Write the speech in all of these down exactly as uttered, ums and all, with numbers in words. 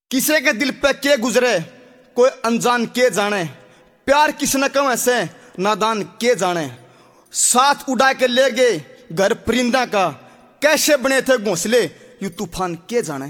किसे के दिल पे के गुजरे कोई अनजान के जाने, प्यार किसने कम ऐसे नादान के जाने। साथ उड़ा के ले गए घर परिंदा का, कैसे बने थे घोंसले यू तूफान के जाने।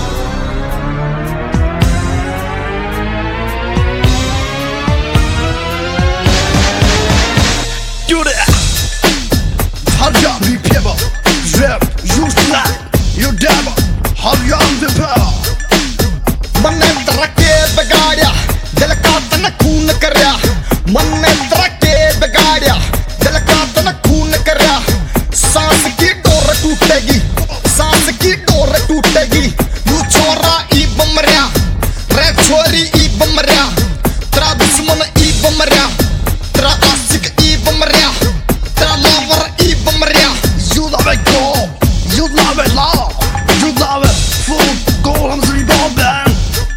मन्ने तरके बिगाड़िया दिल का तन खून करया, मन्ने तरके बिगाड़िया दिल का तन खून करया। सांस की डोर टूटेगी, सांस की डोर टूटेगी, यू छोरा ई बमरिया रे छोरी ई बमरिया, तेरा दुश्मन ई बमरिया, तेरा आशिक ई बमरिया, तेरा लवर ई बमरिया। You love it gold, you love it love, you love it full gold, I'm three bomb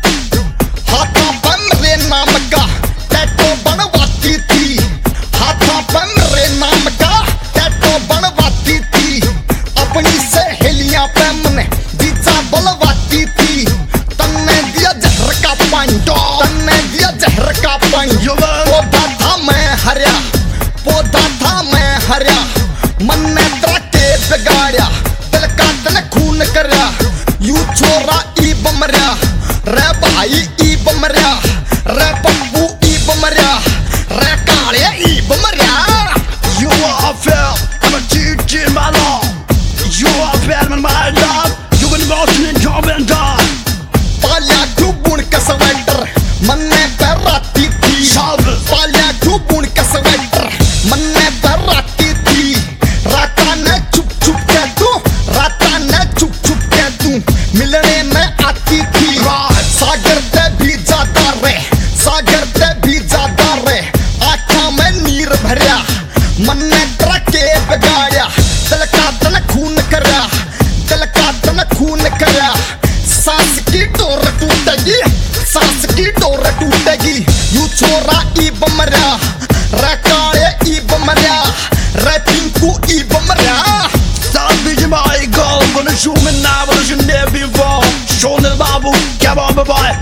हाथों पे मेरे नाम का टैटू बनवाती थी, हाथों पे मेरे नाम का टैटू बनवाती थी, अपनी सहेलियां पे मने दीचा बलवाती थी। तन्ने दिया जहर का पानी, तन्ने दिया जहर का पानी, पौधा था मैं हरिया, पौधा था मैं हरिया। मन ने तरके बिगाड़िया दिल का तन खून करया, यू छोरा ई बमरिया रे भाई ई बमरिया, रे पप्पू ई बमरिया, रे काले ई बमरिया। You are fair, I'm a teacher in my law. You are fair in my love, you can watch me come and die. पालिया घुबुन का स्वेटर मन में पहराती थी, पालिया घुबुन का स्वेटर मन में पहराती थी। राता ने चुप चुप के तू, राता ने चुप चुप के तू मिलने में आती थी। सागर ते भी ज्यादा रे, सागर ते भी ज्यादा रे, आँखों में नीर भरिया, मन ने तरके बिगाड़िया दिल का तन खून करया, दिल का तन खून करया। सांस की डोर टूटेगी, सांस की डोर टूटेगी, यू छोरा ई बमरिया रे काले ई बमरिया, रे पिंकू ई बमरिया। Stop being my girl, gonna shoot me now, but you never before. Show the babu, come on my boy.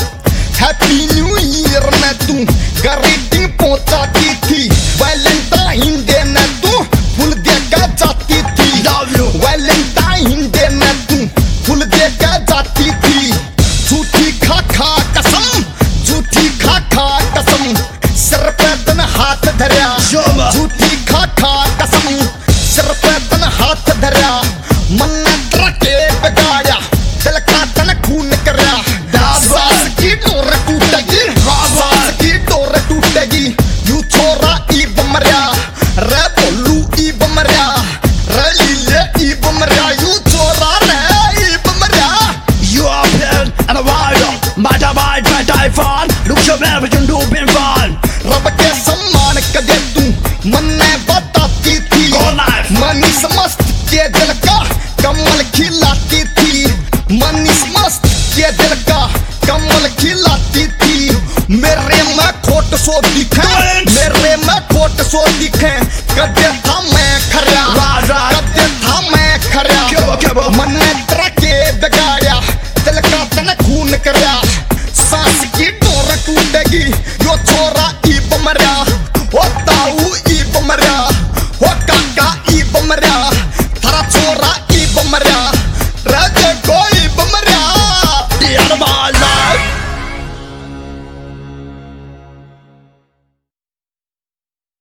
Happy new year में तू ग्रीटिंग पहुंचाती थी, वैलेंटाइन डे में तू फूल देकर जाती थी, Love you. वैलेंटाइन डे में तू फूल देकर जाती थी। झूठी खा खा कसम, झूठी खा खा कसम, सिर पे तन हाथ धरया, Shoma. झूठी खा खा कसम, सिर पे तन हाथ धरया। मन ने तरके बिगाड़िया दिल का तन खून करया, सांस की डोर टूटेगी, सांस की डोर टूटेगी, यू छोरा ई बमरिया रे बोलू ई बमरिया, रे लीले ई बमरिया, यू छोरा रे ई बमरिया। You are fair and a rider, my divide, my die fun. Look your man, we can do been fun. रब के सम्मान कदे तू मन ने बताती थी, Go life. मनीष मस्त के दिल का कमल खिलाती थी, मनीष मस्त के दिल का कमल खिलाती थी। मेरे में खोट सो दिखे, मेरे में खोट सो दिखे, कदे